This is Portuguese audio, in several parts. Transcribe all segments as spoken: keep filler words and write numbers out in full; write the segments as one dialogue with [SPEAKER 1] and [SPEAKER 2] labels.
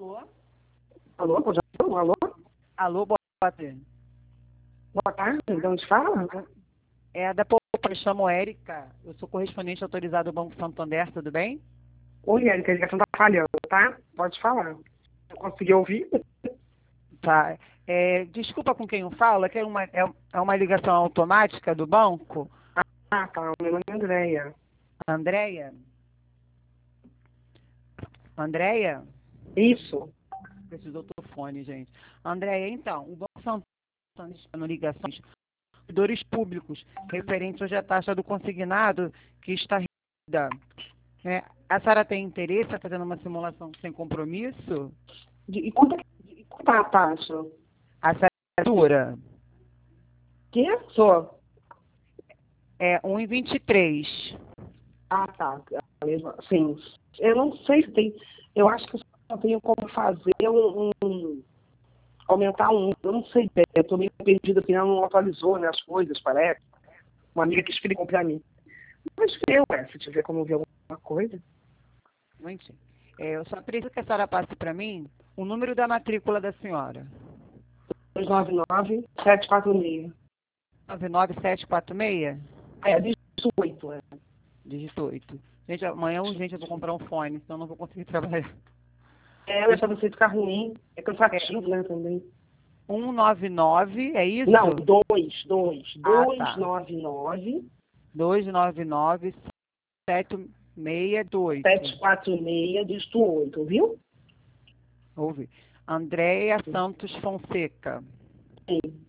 [SPEAKER 1] Alô?
[SPEAKER 2] Alô, pode falar? Alô?
[SPEAKER 1] Alô, boa tarde.
[SPEAKER 2] Boa tarde, de onde fala?
[SPEAKER 1] É da Poupa, me chamo Érica. Eu sou correspondente autorizado do Banco Santander, tudo bem?
[SPEAKER 2] Oi, Érica, a ligação tá falhando, tá? Pode falar. Eu consegui ouvir?
[SPEAKER 1] Tá. É, desculpa com quem eu falo, é que é uma, é, é uma ligação automática do banco.
[SPEAKER 2] Ah, tá. Meu nome é Andréia.
[SPEAKER 1] Andréia? Andréia?
[SPEAKER 2] Isso.
[SPEAKER 1] Precisou do fone, gente. Andréia, então, o Banco Santander está no ligações servidores públicos referentes hoje à taxa do consignado que está rígida. É, a senhora tem interesse em fazer uma simulação sem compromisso?
[SPEAKER 2] De, e quanto é que tá a taxa?
[SPEAKER 1] A assinatura
[SPEAKER 2] Que? Sou.
[SPEAKER 1] é um vírgula vinte e três.
[SPEAKER 2] Ah, tá. É a mesma- Sim. Eu não sei se tem... Eu acho que eu só tenho como fazer um... um- aumentar um... Eu não sei, eu tô meio perdida, porque ela não atualizou, né, as coisas, parece. Uma amiga que explicou pra mim. Mas eu, ué, se tiver como ver alguma coisa...
[SPEAKER 1] Gente, é, eu só preciso que a senhora passe para mim o número da matrícula da senhora.
[SPEAKER 2] dois nove nove, sete quatro seis.
[SPEAKER 1] nove nove sete quatro seis?
[SPEAKER 2] É, dezoito, é.
[SPEAKER 1] Dígito oito. Gente, amanhã urgente eu vou comprar um fone, senão eu não vou conseguir trabalhar.
[SPEAKER 2] É, mas pra você ficar ruim, é
[SPEAKER 1] É,
[SPEAKER 2] cansativo, né, também.
[SPEAKER 1] cento e noventa e nove, é isso?
[SPEAKER 2] Não, dois, dois,
[SPEAKER 1] Ah,
[SPEAKER 2] dois,
[SPEAKER 1] tá.
[SPEAKER 2] nove, nove,
[SPEAKER 1] duzentos e noventa e nove, setenta e sessenta e oito.
[SPEAKER 2] sete quatro seis, dígito oito, viu?
[SPEAKER 1] Ouve. Andréia Santos Fonseca.
[SPEAKER 2] Sim.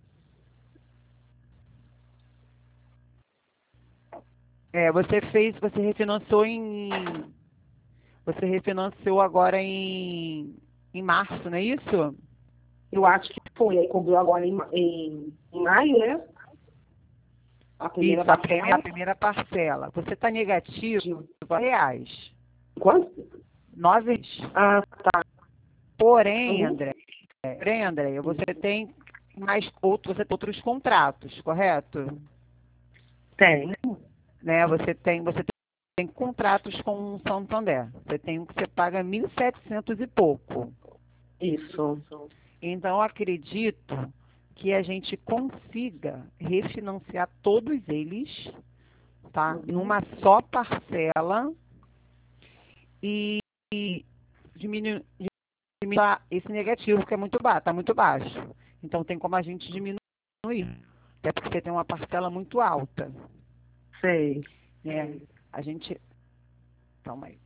[SPEAKER 1] É, você fez, você refinanciou em. Você refinanciou agora em, em março, não é isso?
[SPEAKER 2] Eu acho que foi, aí cobrou agora em, ma- em, em maio, né? A primeira
[SPEAKER 1] Isso, a primeira, a
[SPEAKER 2] parcela.
[SPEAKER 1] primeira parcela. Você está negativo em reais.
[SPEAKER 2] Quanto?
[SPEAKER 1] Nove.
[SPEAKER 2] Ah, tá.
[SPEAKER 1] Porém,
[SPEAKER 2] Uhum.
[SPEAKER 1] André, porém, André, você tem mais outros, você tem outros contratos, correto?
[SPEAKER 2] Tem.
[SPEAKER 1] Né? Você tem, você tem contratos com o Santander. Você tem um que você paga mil e setecentos e pouco.
[SPEAKER 2] Isso.
[SPEAKER 1] Então, eu acredito que a gente consiga refinanciar todos eles, tá?
[SPEAKER 2] Uhum.
[SPEAKER 1] Numa só parcela e, e diminuir, diminuir esse negativo que é muito baixo, está muito baixo. Então, tem como a gente diminuir, até porque você tem uma parcela muito alta,
[SPEAKER 2] Sei.
[SPEAKER 1] né? A gente, calma aí.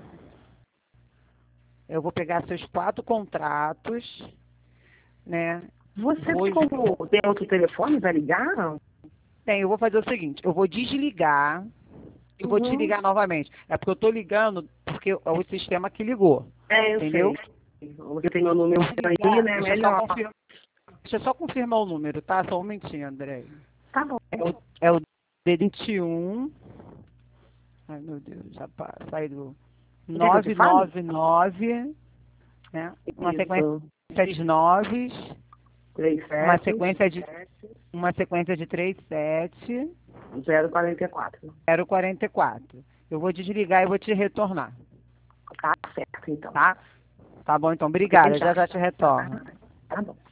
[SPEAKER 1] Eu vou pegar seus quatro contratos, né?
[SPEAKER 2] Você
[SPEAKER 1] Vou,
[SPEAKER 2] tem como ter outro telefone para ligar?
[SPEAKER 1] tem, eu vou fazer o seguinte, eu vou desligar e vou te
[SPEAKER 2] Uhum.
[SPEAKER 1] ligar novamente. É porque eu tô ligando porque é o sistema que ligou,
[SPEAKER 2] É, eu
[SPEAKER 1] entendeu?
[SPEAKER 2] sei. Você tem meu número aí,
[SPEAKER 1] Ligar,
[SPEAKER 2] né?
[SPEAKER 1] deixa eu só
[SPEAKER 2] Melhor.
[SPEAKER 1] confirmar, deixa eu só confirmar o número, tá? Só um momentinho, André.
[SPEAKER 2] Tá bom.
[SPEAKER 1] É o, é o vinte e um. Ai, meu Deus, já pa- sai do
[SPEAKER 2] Quer que eu te fale?
[SPEAKER 1] novecentos e noventa e nove, né? Uma sequência
[SPEAKER 2] Isso.
[SPEAKER 1] de noves,
[SPEAKER 2] três
[SPEAKER 1] uma
[SPEAKER 2] sete
[SPEAKER 1] sequência de uma sequência de três sete
[SPEAKER 2] zero quatro quatro.
[SPEAKER 1] zero quarenta e quatro. Eu vou desligar e vou te retornar,
[SPEAKER 2] Tá certo, então.
[SPEAKER 1] tá? Tá bom, então,
[SPEAKER 2] Até
[SPEAKER 1] obrigada.
[SPEAKER 2] já.
[SPEAKER 1] Já já te retorno.
[SPEAKER 2] Tá bom.